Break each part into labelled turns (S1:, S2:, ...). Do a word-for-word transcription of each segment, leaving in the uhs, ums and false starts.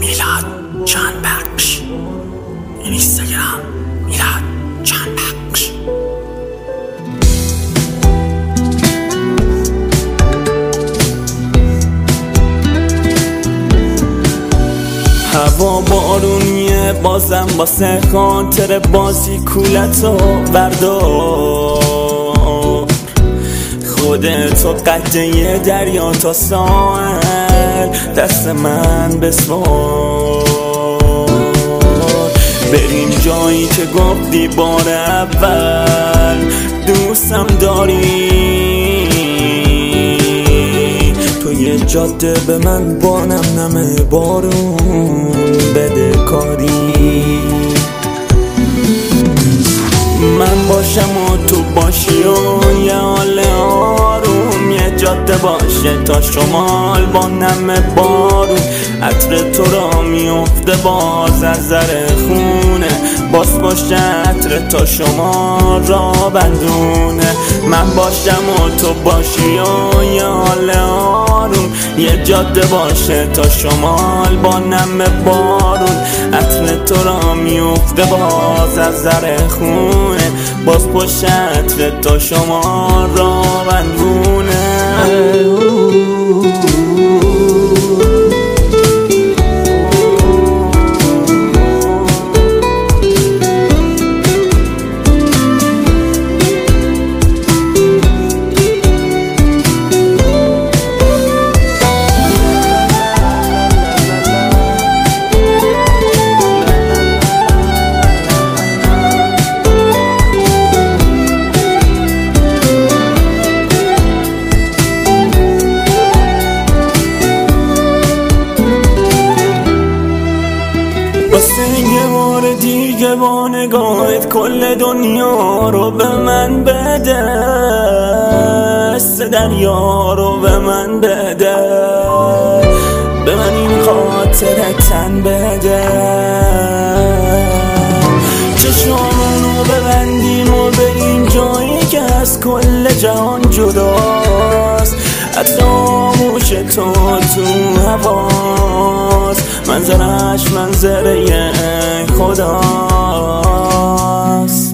S1: میلاد چند بخش، اینستاگرام میلاد چند بخش.
S2: هوا بارونیه بازم واسه خاطر بازی کولتو بردار. خودتو قطعه دریا تا ساحل دست من بسپار. بریم جایی که گفتی بار اول دوستم داری. توی جاده به من بانم نمه بارون بده کاری. من باشم و تو باشی و یه حال آروم، یه جاده باشه تا شمال با نم بارون. عطر تو را میفته باز از زر خونه، باز باشه عطر تا شمال را بندونه. من باشم و تو باشی و یه حال آروم، یه جاده باشه تا شمال با نم بارون. عطر تو را میفته باز از زر خونه، باز پشت عطر تا شمال را بندونه. یه بار دیگه با نگاهت کل دنیا رو به من بده، حس دریا رو به من بده، به من این خاطر تن بده. چشمامونو ببندیم و بریم جایی که از کل جهان جداست. حتی آموش تو تو هواست، منظرش منظره خداست.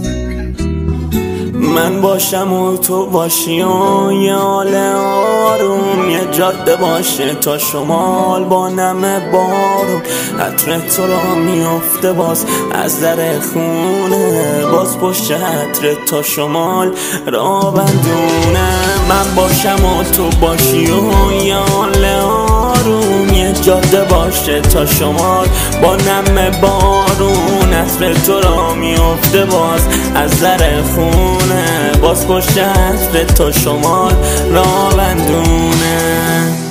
S2: من باشم و تو باشی و یه حال آروم، یه جاده باشه تا شمال با نم بارون. عطر تو را میفته باز از در خونه، باز پشت عطر تا شمال را بندونه. من باشم و تو باشی و یه حال آروم، یه جاده باشه تا شمال با نم بارون. عطر تو را میفته باز از در خونه، باز پشت عطر تا شمال را بندونه.